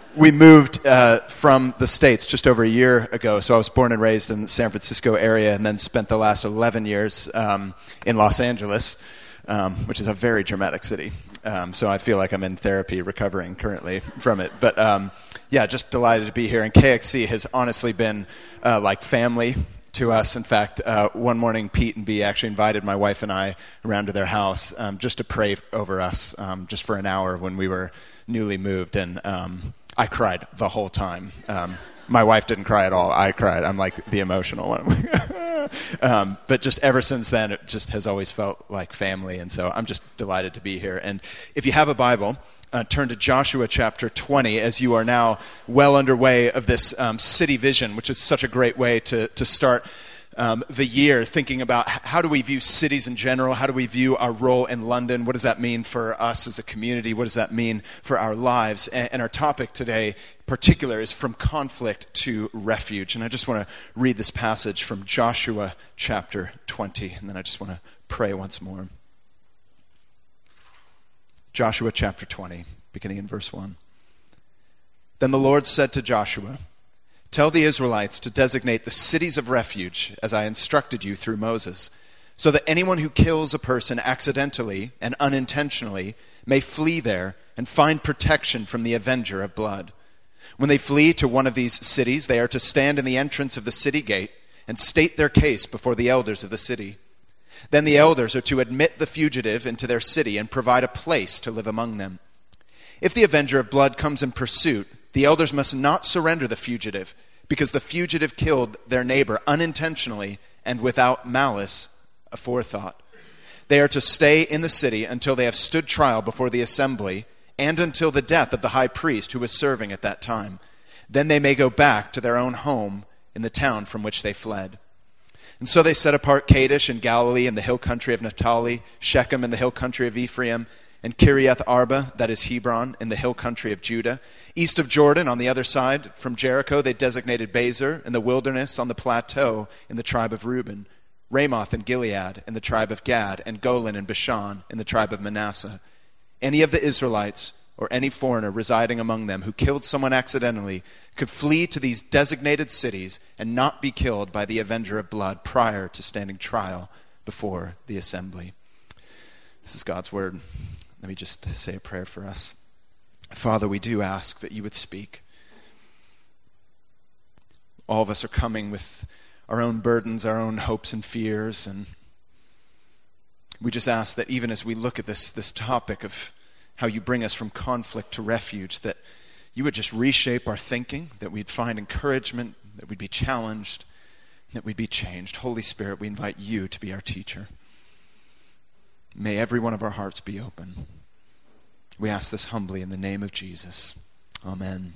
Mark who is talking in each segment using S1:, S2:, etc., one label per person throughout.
S1: We moved from the States just over a year ago. So I was born and raised in the San Francisco area and then spent the last 11 years in Los Angeles, which is a very dramatic city. So I feel like I'm in therapy recovering currently from it. But yeah, just delighted to be here. And KXC has honestly been like family to us. In fact, one morning, Pete and Bea actually invited my wife and I around to their house just to pray over us just for an hour when we were newly moved. And I cried the whole time. My wife didn't cry at all. I cried. I'm like the emotional one. But just ever since then, it just has always felt like family. And so I'm just delighted to be here. And if you have a Bible, turn to Joshua chapter 20 as you are now well underway of this city vision, which is such a great way to start the year, thinking about how do we view cities in general? How do we view our role in London? What does that mean for us as a community? What does that mean for our lives? And our topic today in particular is from conflict to refuge. And I just want to read this passage from Joshua chapter 20, and then I just want to pray once more. Joshua chapter 20, beginning in verse 1. Then the Lord said to Joshua, "Tell the Israelites to designate the cities of refuge as I instructed you through Moses, so that anyone who kills a person accidentally and unintentionally may flee there and find protection from the avenger of blood. When they flee to one of these cities, they are to stand in the entrance of the city gate and state their case before the elders of the city. Then the elders are to admit the fugitive into their city and provide a place to live among them. If the avenger of blood comes in pursuit, the elders must not surrender the fugitive, because the fugitive killed their neighbor unintentionally and without malice aforethought. They are to stay in the city until they have stood trial before the assembly and until the death of the high priest who was serving at that time. Then they may go back to their own home in the town from which they fled." And so they set apart Kadesh in Galilee in the hill country of Naphtali, Shechem in the hill country of Ephraim, and Kiriath Arba, that is Hebron, in the hill country of Judah. East of Jordan, on the other side, from Jericho, they designated Bezer in the wilderness on the plateau in the tribe of Reuben, Ramoth in Gilead in the tribe of Gad, and Golan in Bashan in the tribe of Manasseh. Any of the Israelites or any foreigner residing among them who killed someone accidentally could flee to these designated cities and not be killed by the avenger of blood prior to standing trial before the assembly. This is God's word. Let me just say a prayer for us. Father, we do ask that you would speak. All of us are coming with our own burdens, our own hopes and fears, and we just ask that even as we look at this topic of how you bring us from conflict to refuge, that you would just reshape our thinking, that we'd find encouragement, that we'd be challenged, that we'd be changed. Holy Spirit, we invite you to be our teacher. May every one of our hearts be open. We ask this humbly in the name of Jesus. Amen.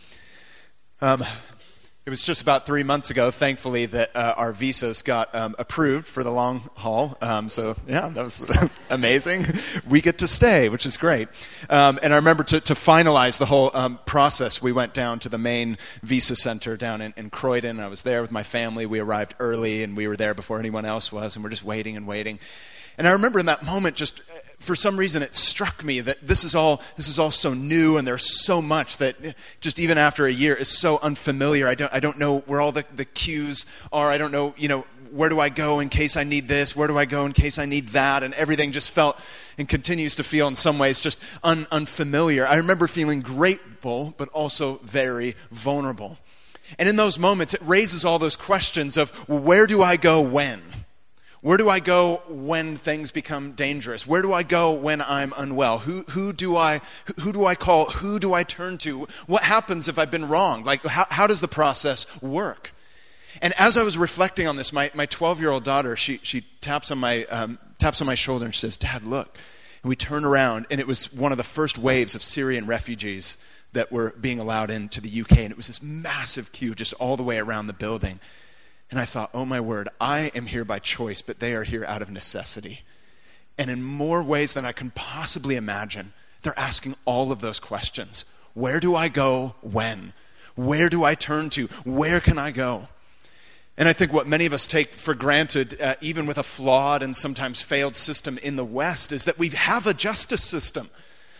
S1: It was just about 3 months ago, thankfully, that our visas got approved for the long haul. So, yeah, that was amazing. We get to stay, which is great. And I remember to finalize the whole process, we went down to the main visa center down in Croydon. I was there with my family. We arrived early, and we were there before anyone else was, and we're just waiting and waiting. And I remember in that moment, just for some reason, it struck me that this is all so new, and there's so much that just even after a year is so unfamiliar. I don't know where all the cues are. I don't know, where do I go in case I need this? Where do I go in case I need that? And everything just felt and continues to feel in some ways just unfamiliar. I remember feeling grateful, but also very vulnerable. And in those moments, it raises all those questions of, well, where do I go when? Where do I go when things become dangerous? Where do I go when I'm unwell? Who do I call? Who do I turn to? What happens if I've been wrong? Like, how does the process work? And as I was reflecting on this, my 12-year-old daughter, she taps on my shoulder and she says, "Dad, look." And we turn around, and it was one of the first waves of Syrian refugees that were being allowed into the UK, and it was this massive queue just all the way around the building. And I thought, oh my word, I am here by choice, but they are here out of necessity. And in more ways than I can possibly imagine, they're asking all of those questions. Where do I go when? Where do I turn to? Where can I go? And I think what many of us take for granted, even with a flawed and sometimes failed system in the West, is that we have a justice system.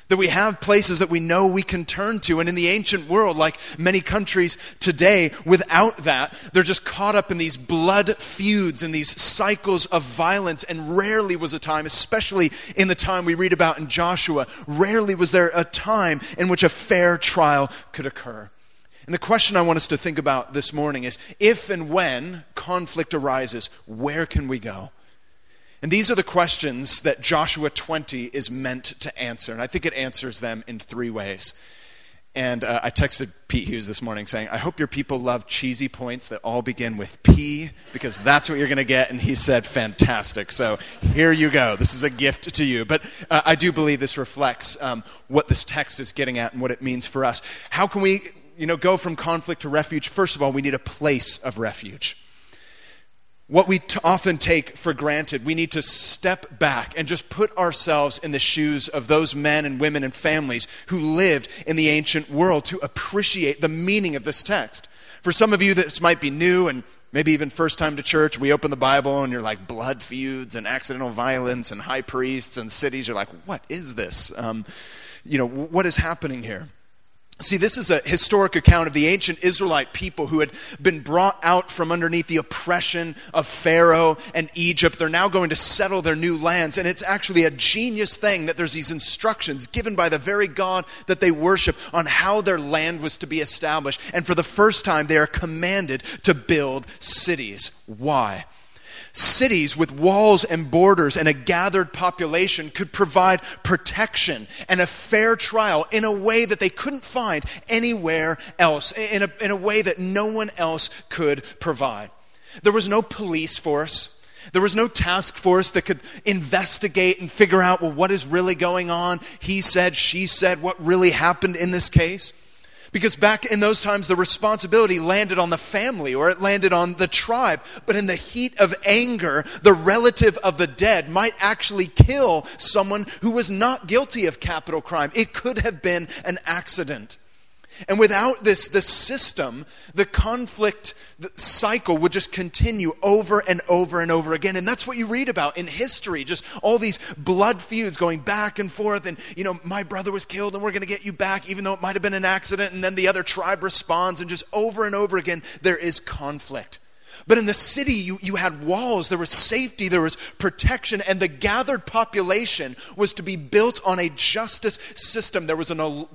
S1: That we have places that we know we can turn to. And in the ancient world, like many countries today, without that, they're just caught up in these blood feuds and these cycles of violence. And rarely was a time, especially in the time we read about in Joshua, rarely was there a time in which a fair trial could occur. And the question I want us to think about this morning is, if and when conflict arises, where can we go? And these are the questions that Joshua 20 is meant to answer. And I think it answers them in three ways. And I texted Pete Hughes this morning saying, I hope your people love cheesy points that all begin with P, because that's what you're going to get. And he said, fantastic. So here you go. This is a gift to you. But I do believe this reflects what this text is getting at and what it means for us. How can we go from conflict to refuge? First of all, we need a place of refuge. What we often take for granted, we need to step back and just put ourselves in the shoes of those men and women and families who lived in the ancient world to appreciate the meaning of this text. For some of you, this might be new and maybe even first time to church. We open the Bible and you're like, blood feuds and accidental violence and high priests and cities. You're like, what is this? What is happening here? See, this is a historic account of the ancient Israelite people who had been brought out from underneath the oppression of Pharaoh and Egypt. They're now going to settle their new lands. And it's actually a genius thing that there's these instructions given by the very God that they worship on how their land was to be established. And for the first time, they are commanded to build cities. Why? Cities with walls and borders and a gathered population could provide protection and a fair trial in a way that they couldn't find anywhere else, in a way that no one else could provide. There was no police force. There was no task force that could investigate and figure out, what is really going on? He said, she said, what really happened in this case? Because back in those times, the responsibility landed on the family or it landed on the tribe. But in the heat of anger, the relative of the dead might actually kill someone who was not guilty of capital crime. It could have been an accident. And without this system, the conflict cycle would just continue over and over and over again. And that's what you read about in history, just all these blood feuds going back and forth. And, my brother was killed and we're going to get you back, even though it might have been an accident. And then the other tribe responds, and just over and over again, there is conflict. But in the city, you had walls, there was safety, there was protection, and the gathered population was to be built on a justice system. There was a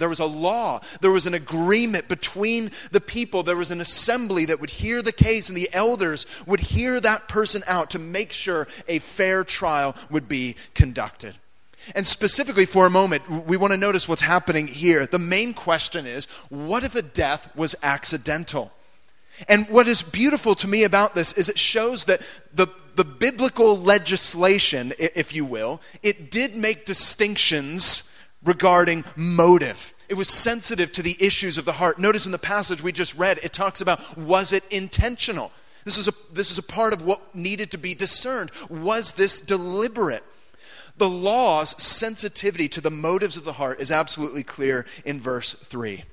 S1: law, there was an agreement between the people, there was an assembly that would hear the case, and the elders would hear that person out to make sure a fair trial would be conducted. And specifically for a moment, we want to notice what's happening here. The main question is, what if a death was accidental? And what is beautiful to me about this is it shows that the biblical legislation, if you will, it did make distinctions regarding motive. It was sensitive to the issues of the heart. Notice in the passage we just read, it talks about, was it intentional? This is a part of what needed to be discerned. Was this deliberate? The law's sensitivity to the motives of the heart is absolutely clear in verse 3.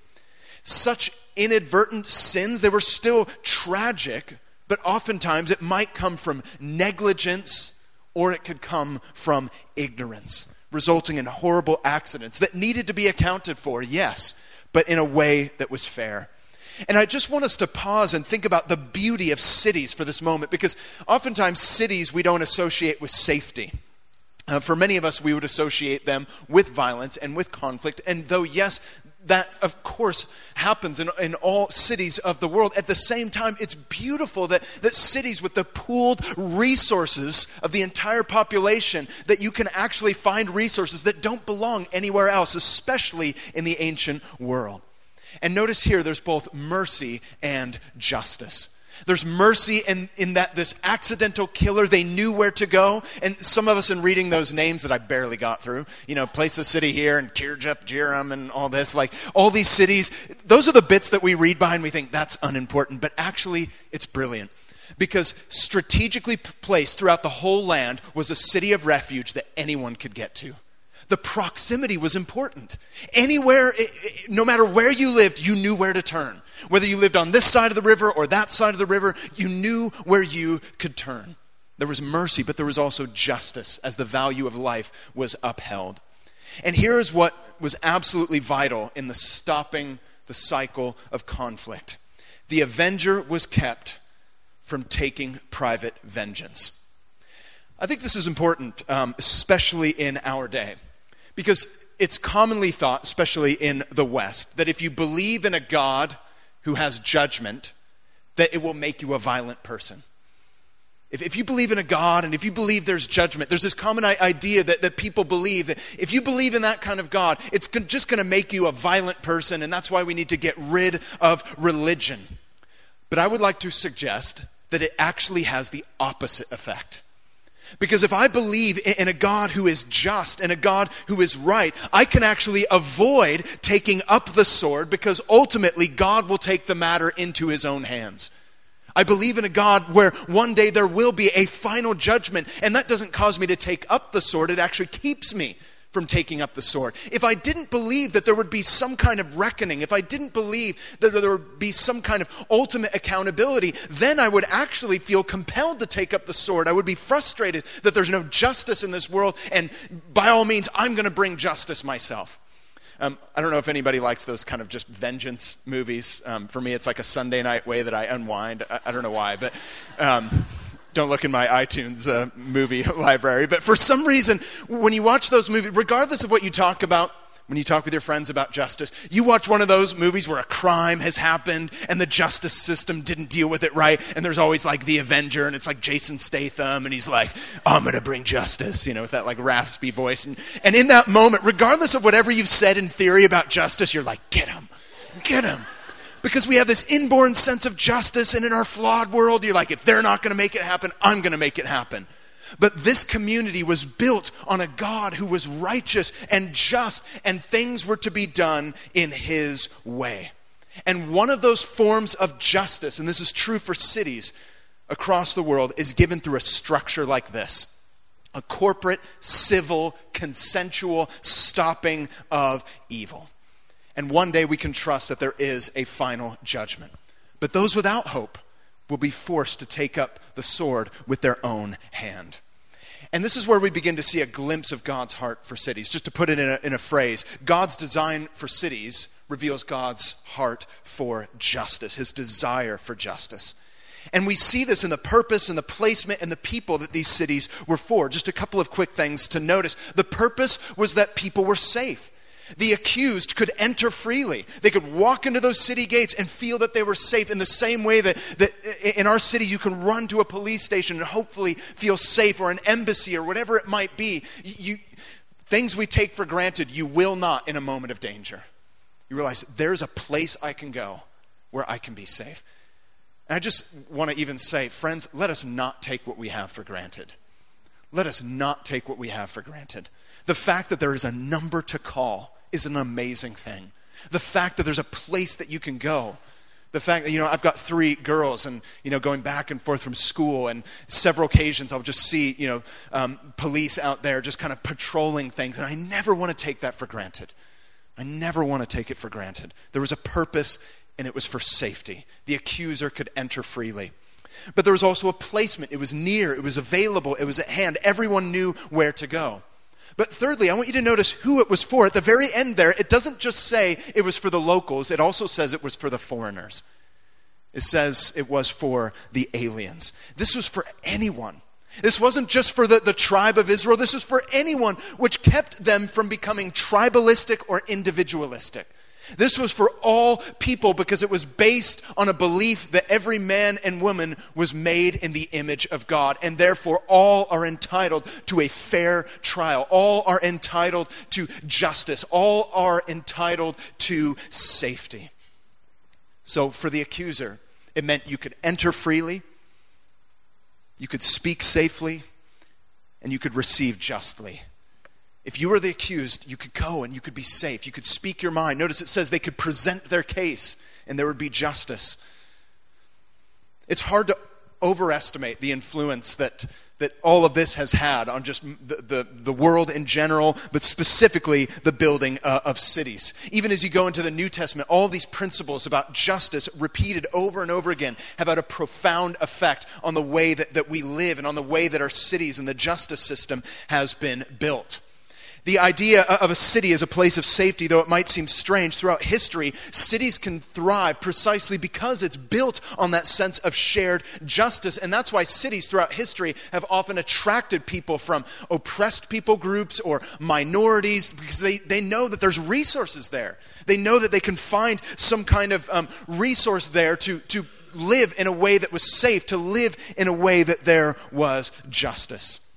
S1: Such inadvertent sins, they were still tragic, but oftentimes it might come from negligence or it could come from ignorance, resulting in horrible accidents that needed to be accounted for, yes, but in a way that was fair. And I just want us to pause and think about the beauty of cities for this moment, because oftentimes cities we don't associate with safety. For many of us, we would associate them with violence and with conflict, and though, yes, that, of course, happens in all cities of the world. At the same time, it's beautiful that cities with the pooled resources of the entire population, that you can actually find resources that don't belong anywhere else, especially in the ancient world. And notice here, there's both mercy and justice. There's mercy in that this accidental killer, they knew where to go. And some of us in reading those names that I barely got through, place the city here and Kirjath Jearim and all this, like all these cities, those are the bits that we read by and we think that's unimportant. But actually, it's brilliant. Because strategically placed throughout the whole land was a city of refuge that anyone could get to. The proximity was important. Anywhere, no matter where you lived, you knew where to turn. Whether you lived on this side of the river or that side of the river, you knew where you could turn. There was mercy, but there was also justice as the value of life was upheld. And here is what was absolutely vital in the stopping the cycle of conflict. The avenger was kept from taking private vengeance. I think this is important, especially in our day, because it's commonly thought, especially in the West, that if you believe in a God who has judgment, that it will make you a violent person. If you believe in a God and if you believe there's judgment, there's this common idea that people believe that if you believe in that kind of God, it's just going to make you a violent person, and that's why we need to get rid of religion. But I would like to suggest that it actually has the opposite effect. Because if I believe in a God who is just and a God who is right, I can actually avoid taking up the sword, because ultimately God will take the matter into his own hands. I believe in a God where one day there will be a final judgment, and that doesn't cause me to take up the sword. It actually keeps me from taking up the sword. If I didn't believe that there would be some kind of reckoning, if I didn't believe that there would be some kind of ultimate accountability, then I would actually feel compelled to take up the sword. I would be frustrated that there's no justice in this world, and by all means, I'm going to bring justice myself. I don't know if anybody likes those kind of just vengeance movies. For me, it's like a Sunday night way that I unwind. I don't know why, but don't look in my iTunes movie library. But for some reason, when you watch those movies, regardless of what you talk about, when you talk with your friends about justice, you watch one of those movies where a crime has happened and the justice system didn't deal with it right, and there's always like the Avenger, and it's like Jason Statham, and he's like, I'm going to bring justice, with that like raspy voice. And in that moment, regardless of whatever you've said in theory about justice, you're like, get him. Because we have this inborn sense of justice, and in our flawed world, you're like, if they're not going to make it happen, I'm going to make it happen. But this community was built on a God who was righteous and just, and things were to be done in his way. And one of those forms of justice, and this is true for cities across the world, is given through a structure like this. A corporate, civil, consensual stopping of evil. And one day we can trust that there is a final judgment. But those without hope will be forced to take up the sword with their own hand. And this is where we begin to see a glimpse of God's heart for cities. Just to put it in a phrase, God's design for cities reveals God's heart for justice, his desire for justice. And we see this in the purpose and the placement and the people that these cities were for. Just a couple of quick things to notice. The purpose was that people were safe. The accused could enter freely. They could walk into those city gates and feel that they were safe, in the same way that in our city you can run to a police station and hopefully feel safe, or an embassy, or whatever it might be. Things we take for granted, you will not in a moment of danger. You realize there's a place I can go where I can be safe. And I just want to even say, friends, let us not take what we have for granted. Let us not take what we have for granted. The fact that there is a number to call is an amazing thing. The fact that there's a place that you can go. The fact that, I've got 3 girls, and, going back and forth from school, and several occasions I'll just see, police out there just kind of patrolling things, and I never want to take that for granted. I never want to take it for granted. There was a purpose, and it was for safety. The accuser could enter freely. But there was also a placement. It was near, it was available, it was at hand. Everyone knew where to go. But thirdly, I want you to notice who it was for. At the very end there, it doesn't just say it was for the locals. It also says it was for the foreigners. It says it was for the aliens. This was for anyone. This wasn't just for the tribe of Israel. This was for anyone, which kept them from becoming tribalistic or individualistic. This was for all people, because it was based on a belief that every man and woman was made in the image of God, and therefore all are entitled to a fair trial. All are entitled to justice. All are entitled to safety. So for the accuser, it meant you could enter freely, you could speak safely, and you could receive justly. If you were the accused, you could go and you could be safe. You could speak your mind. Notice it says they could present their case and there would be justice. It's hard to overestimate the influence that all of this has had on just the world in general, but specifically the building of cities. Even as you go into the New Testament, all these principles about justice repeated over and over again have had a profound effect on the way that we live and on the way that our cities and the justice system has been built. The idea of a city as a place of safety, though it might seem strange, throughout history, cities can thrive precisely because it's built on that sense of shared justice. And that's why cities throughout history have often attracted people from oppressed people groups or minorities, because they know that there's resources there. They know that they can find some kind of resource there to live in a way that was safe, to live in a way that there was justice.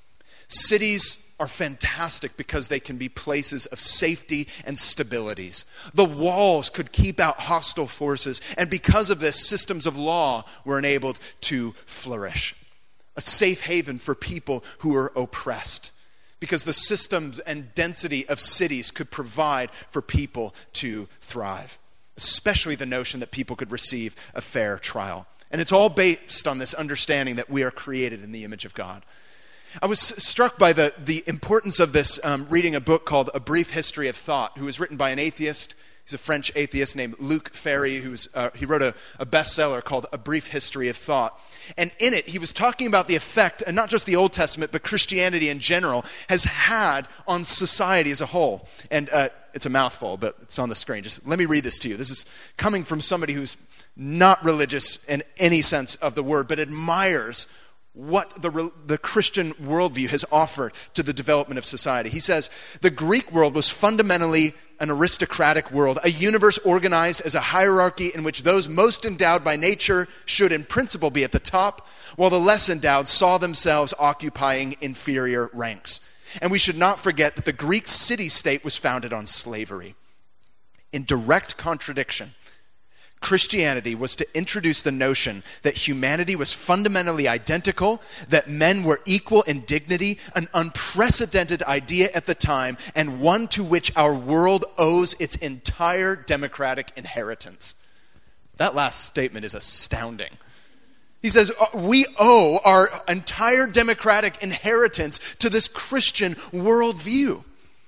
S1: Cities are fantastic because they can be places of safety and stabilities. The walls could keep out hostile forces, and because of this, systems of law were enabled to flourish. A safe haven for people who are oppressed, because the systems and density of cities could provide for people to thrive, especially the notion that people could receive a fair trial. And it's all based on this understanding that we are created in the image of God. I was struck by the importance of this reading a book called A Brief History of Thought, who was written by an atheist. He's a French atheist named Luc Ferry, he wrote a bestseller called A Brief History of Thought. And in it, he was talking about the effect, and not just the Old Testament, but Christianity in general, has had on society as a whole. And it's a mouthful, but it's on the screen. Just let me read this to you. This is coming from somebody who's not religious in any sense of the word, but admires what the Christian worldview has offered to the development of society. He says, the Greek world was fundamentally an aristocratic world, a universe organized as a hierarchy in which those most endowed by nature should in principle be at the top, while the less endowed saw themselves occupying inferior ranks. And we should not forget that the Greek city-state was founded on slavery. In direct contradiction, Christianity was to introduce the notion that humanity was fundamentally identical, that men were equal in dignity, an unprecedented idea at the time, and one to which our world owes its entire democratic inheritance. That last statement is astounding. He says, we owe our entire democratic inheritance to this Christian worldview.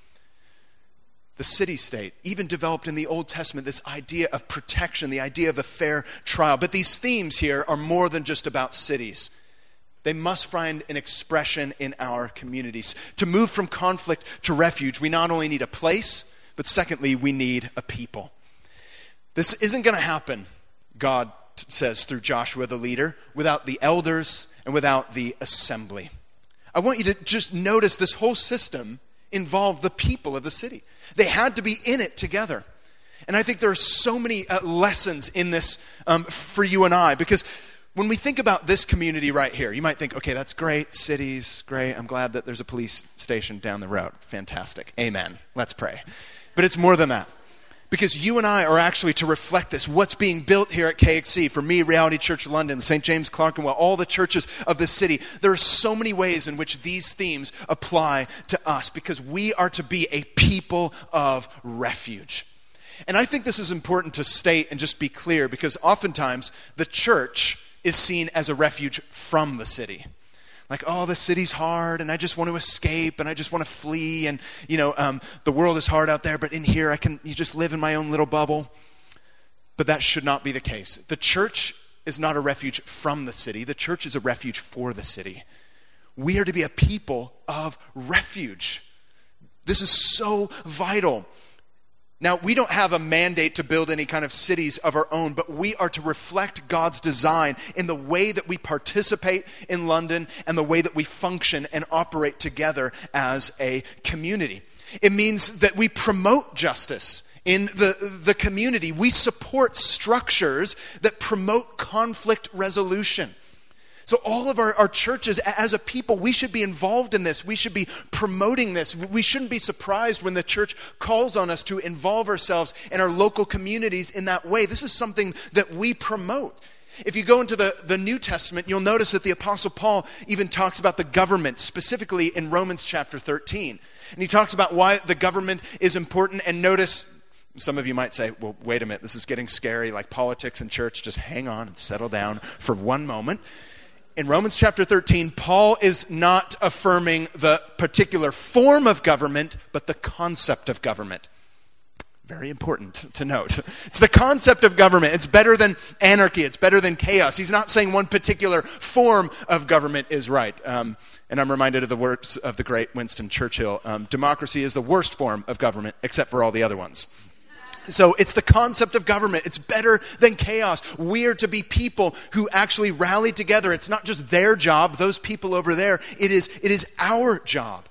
S1: The city-state even developed in the Old Testament this idea of protection, the idea of a fair trial. But these themes here are more than just about cities. They must find an expression in our communities. To move from conflict to refuge, we not only need a place, but secondly, we need a people. This isn't going to happen, God says through Joshua the leader, without the elders and without the assembly. I want you to just notice this whole system involved the people of the city. They had to be in it together. And I think there are so many lessons in this for you and I, because when we think about this community right here, you might think, okay, that's great, cities, great. I'm glad that there's a police station down the road. Fantastic. Amen. Let's pray. But it's more than that. Because you and I are actually to reflect this. What's being built here at KXC, for me, Reality Church London, St. James Clerkenwell, all the churches of the city, there are so many ways in which these themes apply to us, because we are to be a people of refuge. And I think this is important to state and just be clear, because oftentimes the church is seen as a refuge from the city. Like, oh, the city's hard, and I just want to escape, and I just want to flee, and, the world is hard out there, but in here you just live in my own little bubble. But that should not be the case. The church is not a refuge from the city. The church is a refuge for the city. We are to be a people of refuge. This is so vital. Now, we don't have a mandate to build any kind of cities of our own, but we are to reflect God's design in the way that we participate in London and the way that we function and operate together as a community. It means that we promote justice in the community. We support structures that promote conflict resolution. So all of our churches, as a people, we should be involved in this. We should be promoting this. We shouldn't be surprised when the church calls on us to involve ourselves in our local communities in that way. This is something that we promote. If you go into the New Testament, you'll notice that the Apostle Paul even talks about the government, specifically in Romans chapter 13. And he talks about why the government is important. And notice, some of you might say, well, wait a minute, this is getting scary, like politics and church. Just hang on and settle down for one moment. In Romans chapter 13, Paul is not affirming the particular form of government, but the concept of government. Very important to note. It's the concept of government. It's better than anarchy. It's better than chaos. He's not saying one particular form of government is right. And I'm reminded of the words of the great Winston Churchill. Democracy is the worst form of government, except for all the other ones. So it's the concept of government. It's better than chaos. We are to be people who actually rally together. It's not just their job, those people over there. It is our job.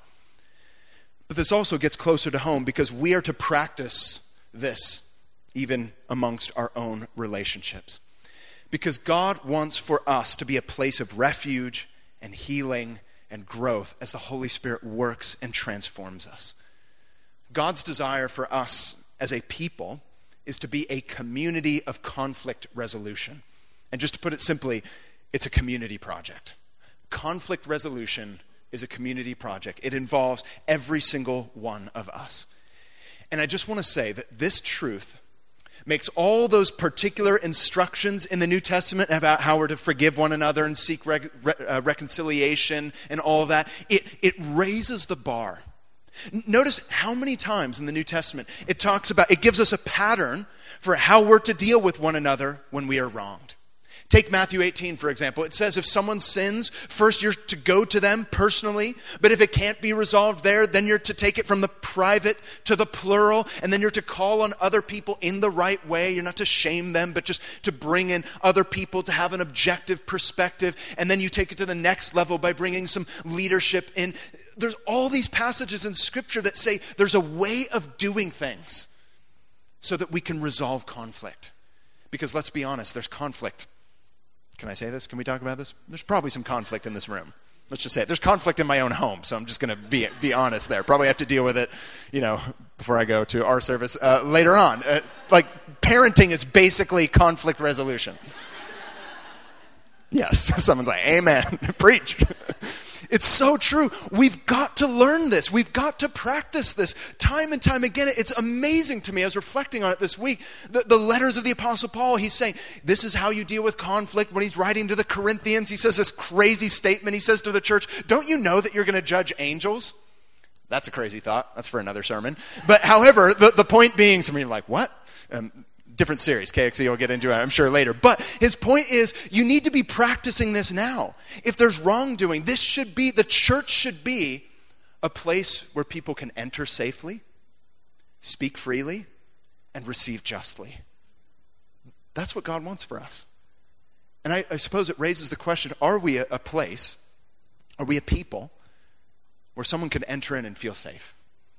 S1: But this also gets closer to home because we are to practice this even amongst our own relationships. Because God wants for us to be a place of refuge and healing and growth as the Holy Spirit works and transforms us. God's desire for us as a people is to be a community of conflict resolution. And just to put it simply, it's a community project. Conflict resolution is a community project. It involves every single one of us. And I just want to say that this truth makes all those particular instructions in the New Testament about how we're to forgive one another and seek reconciliation and all that, it raises the bar. Notice how many times in the New Testament it gives us a pattern for how we're to deal with one another when we are wronged. Take Matthew 18, for example. It says if someone sins, first you're to go to them personally, but if it can't be resolved there, then you're to take it from the private to the plural, and then you're to call on other people in the right way. You're not to shame them, but just to bring in other people to have an objective perspective, and then you take it to the next level by bringing some leadership in. There's all these passages in Scripture that say there's a way of doing things so that we can resolve conflict. Because let's be honest, there's conflict. Can I say this? Can we talk about this? There's probably some conflict in this room. Let's just say it. There's conflict in my own home, so I'm just going to be honest there. Probably have to deal with it, before I go to our service later on. Parenting is basically conflict resolution. Yes, someone's like, amen, preach. It's so true. We've got to learn this. We've got to practice this time and time again. It's amazing to me. I was reflecting on it this week. The letters of the Apostle Paul, he's saying, this is how you deal with conflict. When he's writing to the Corinthians, he says this crazy statement. He says to the church, don't you know that you're going to judge angels? That's a crazy thought. That's for another sermon. But however, the point being, some of you are like, what? Different series, KXE will get into it, I'm sure, later. But his point is, you need to be practicing this now. If there's wrongdoing, the church should be a place where people can enter safely, speak freely, and receive justly. That's what God wants for us. And I suppose it raises the question, are we a place, are we a people where someone can enter in and feel safe?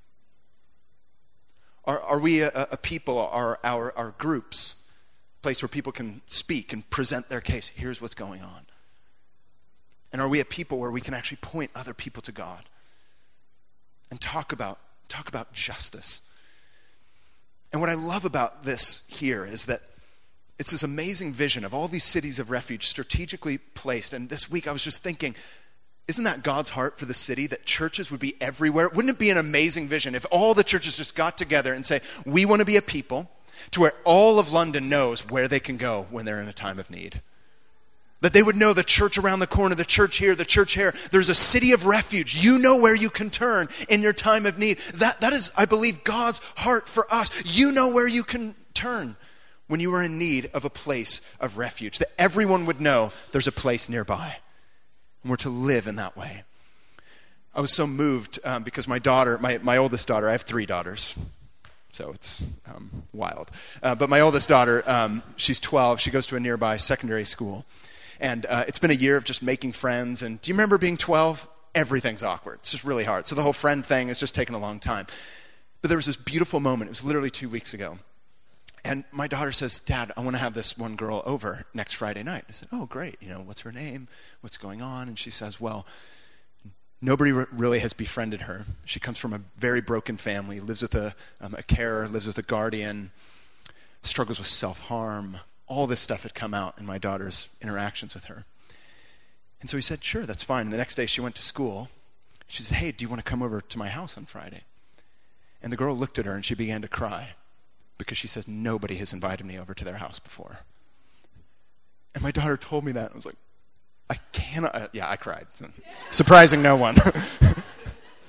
S1: Are we a people, our groups, a place where people can speak and present their case? Here's what's going on. And are we a people where we can actually point other people to God and talk about justice? And what I love about this here is that it's this amazing vision of all these cities of refuge strategically placed. And this week I was just thinking, isn't that God's heart for the city, that churches would be everywhere? Wouldn't it be an amazing vision if all the churches just got together and say, we want to be a people to where all of London knows where they can go when they're in a time of need? That they would know the church around the corner, the church here, the church here. There's a city of refuge. You know where you can turn in your time of need. That is, I believe, God's heart for us. You know where you can turn when you are in need of a place of refuge. That everyone would know there's a place nearby. And we're to live in that way. I was so moved because my daughter, my oldest daughter, I have 3 daughters, so it's wild. But my oldest daughter, she's 12. She goes to a nearby secondary school. And it's been a year of just making friends. And do you remember being 12? Everything's awkward. It's just really hard. So the whole friend thing has just taken a long time. But there was this beautiful moment. It was literally 2 weeks ago. And my daughter says, Dad, I want to have this one girl over next Friday night. I said, oh, great. What's her name? What's going on? And she says, well, nobody really has befriended her. She comes from a very broken family, lives with a carer, lives with a guardian, struggles with self-harm. All this stuff had come out in my daughter's interactions with her. And so he said, sure, that's fine. And the next day she went to school. She said, hey, do you want to come over to my house on Friday? And the girl looked at her and she began to cry. Because she says, nobody has invited me over to their house before. And my daughter told me that. I was like, I cannot. I cried. Surprising no one.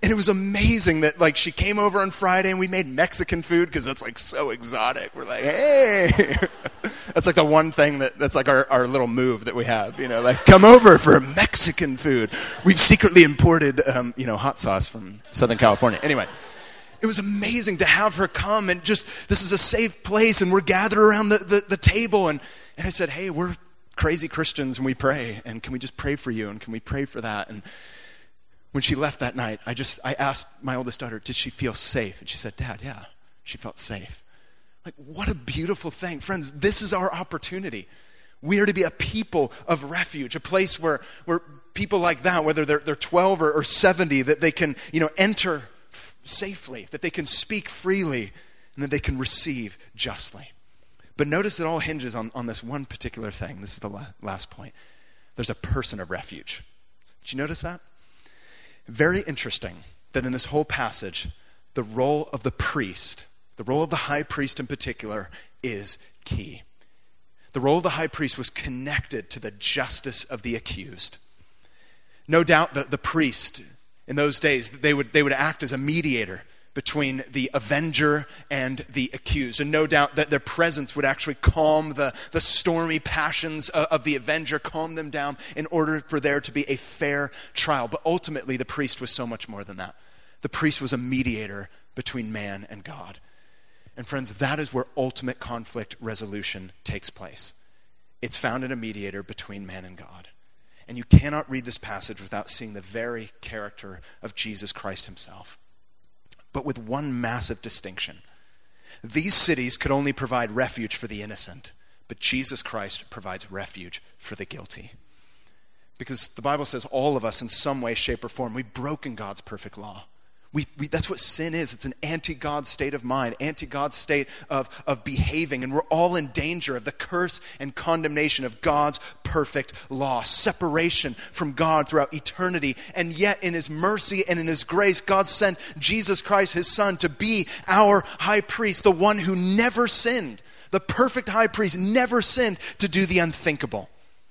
S1: And it was amazing that like she came over on Friday and we made Mexican food because that's like so exotic. We're like, hey, that's like the one thing that's like our little move that we have, like come over for Mexican food. We've secretly imported, hot sauce from Southern California. Anyway, it was amazing to have her come and just, this is a safe place and we're gathered around the table. And I said, hey, we're crazy Christians and we pray. And can we just pray for you? And can we pray for that? And when she left that night, I asked my oldest daughter, did she feel safe? And she said, Dad, yeah, she felt safe. Like, what a beautiful thing. Friends, this is our opportunity. We are to be a people of refuge, a place where people like that, whether they're 12 or 70, that they can, enter safely, that they can speak freely, and that they can receive justly. But notice it all hinges on this one particular thing. This is the last point. There's a person of refuge. Did you notice that? Very interesting that in this whole passage, the role of the priest, the role of the high priest in particular, is key. The role of the high priest was connected to the justice of the accused. No doubt the priest in those days, they would act as a mediator between the avenger and the accused. And no doubt that their presence would actually calm the stormy passions of the avenger, calm them down in order for there to be a fair trial. But ultimately, the priest was so much more than that. The priest was a mediator between man and God. And friends, that is where ultimate conflict resolution takes place. It's found in a mediator between man and God. And you cannot read this passage without seeing the very character of Jesus Christ himself. But with one massive distinction. These cities could only provide refuge for the innocent, but Jesus Christ provides refuge for the guilty. Because the Bible says all of us in some way, shape, or form, we've broken God's perfect law. That's what sin is. It's an anti-God state of mind, anti-God state of behaving. And we're all in danger of the curse and condemnation of God's perfect law. Separation from God throughout eternity. And yet in his mercy and in his grace, God sent Jesus Christ, his son, to be our high priest, the one who never sinned. The perfect high priest never sinned to do the unthinkable.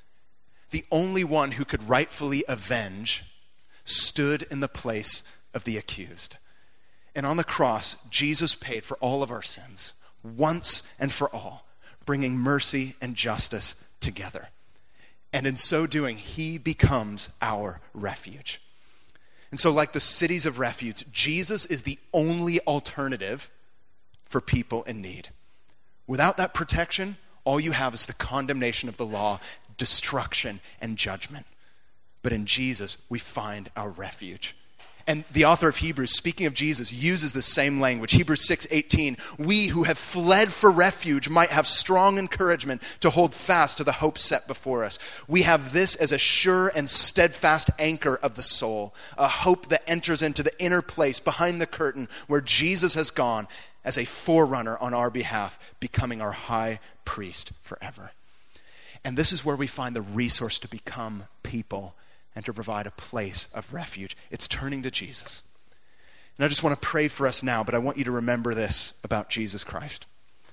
S1: The only one who could rightfully avenge stood in the place of the accused. And on the cross, Jesus paid for all of our sins, once and for all, bringing mercy and justice together. And in so doing, he becomes our refuge. And so like the cities of refuge, Jesus is the only alternative for people in need. Without that protection, all you have is the condemnation of the law, destruction, and judgment. But in Jesus, we find our refuge. And the author of Hebrews, speaking of Jesus, uses the same language. Hebrews 6:18, we who have fled for refuge might have strong encouragement to hold fast to the hope set before us. We have this as a sure and steadfast anchor of the soul, a hope that enters into the inner place behind the curtain where Jesus has gone as a forerunner on our behalf, becoming our high priest forever. And this is where we find the resource to become people and to provide a place of refuge. It's turning to Jesus. And I just want to pray for us now, but I want you to remember this about Jesus Christ.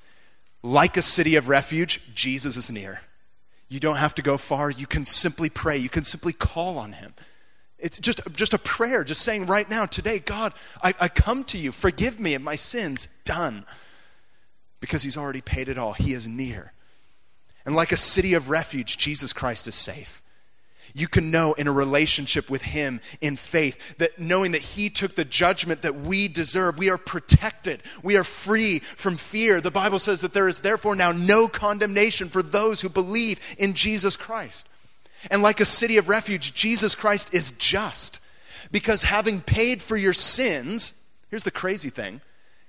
S1: Like a city of refuge, Jesus is near. You don't have to go far. You can simply pray. You can simply call on him. It's just a prayer, just saying right now, today, God, I come to you. Forgive me of my sins. Done. Because he's already paid it all. He is near. And like a city of refuge, Jesus Christ is safe. You can know in a relationship with him in faith that knowing that he took the judgment that we deserve, we are protected. We are free from fear. The Bible says that there is therefore now no condemnation for those who believe in Jesus Christ. And like a city of refuge, Jesus Christ is just. Because having paid for your sins, here's the crazy thing,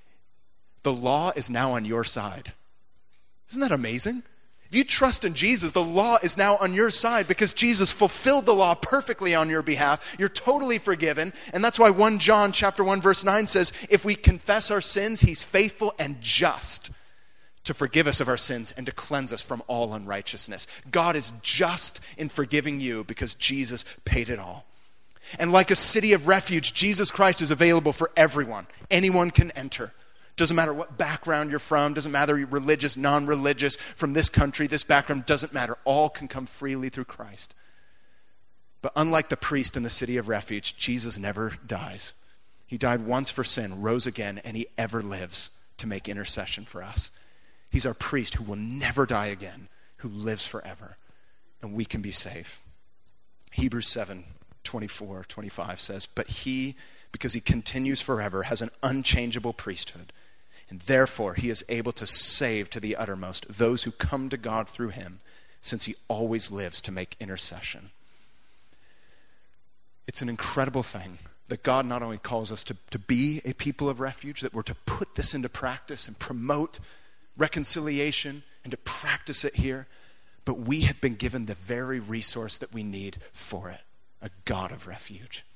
S1: the law is now on your side. Isn't that amazing? If you trust in Jesus, the law is now on your side because Jesus fulfilled the law perfectly on your behalf. You're totally forgiven. And that's why 1 John chapter 1 verse 9 says, if we confess our sins, he's faithful and just to forgive us of our sins and to cleanse us from all unrighteousness. God is just in forgiving you because Jesus paid it all. And like a city of refuge, Jesus Christ is available for everyone. Anyone can enter. Doesn't matter what background you're from, doesn't matter you're religious, non-religious, from this country, this background, doesn't matter. All can come freely through Christ. But unlike the priest in the city of refuge, Jesus never dies. He died once for sin, rose again, and he ever lives to make intercession for us. He's our priest who will never die again, who lives forever, and we can be safe. Hebrews 7:24-25 says, "But he, because he continues forever, has an unchangeable priesthood, and therefore he is able to save to the uttermost those who come to God through him, since he always lives to make intercession." It's an incredible thing that God not only calls us to be a people of refuge, that we're to put this into practice and promote reconciliation and to practice it here, but we have been given the very resource that we need for it, a God of refuge.